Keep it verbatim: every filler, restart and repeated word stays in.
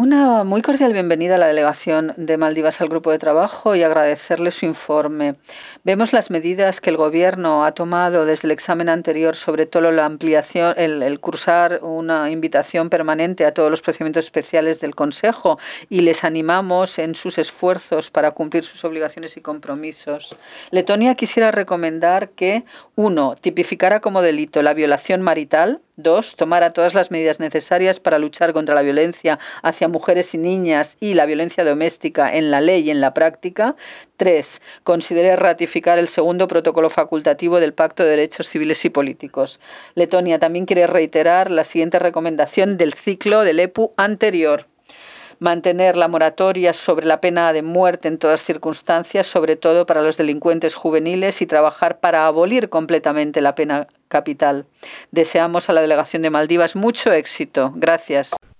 Una muy cordial bienvenida a la delegación de Maldivas al grupo de trabajo y agradecerle su informe. Vemos las medidas que el Gobierno ha tomado desde el examen anterior, sobre todo la ampliación, el, el cursar una invitación permanente a todos los procedimientos especiales del Consejo, y les animamos en sus esfuerzos para cumplir sus obligaciones y compromisos. Letonia quisiera recomendar que, uno, tipificara como delito la violación marital. Dos, tomara todas las medidas necesarias para luchar contra la violencia hacia mujeres y niñas y la violencia doméstica en la ley y en la práctica. Tres, considere ratificar el segundo protocolo facultativo del Pacto de Derechos Civiles y Políticos. Letonia también quiere reiterar la siguiente recomendación del ciclo del E P U anterior: mantener la moratoria sobre la pena de muerte en todas circunstancias, sobre todo para los delincuentes juveniles, y trabajar para abolir completamente la pena capital. Deseamos a la delegación de Maldivas mucho éxito. Gracias.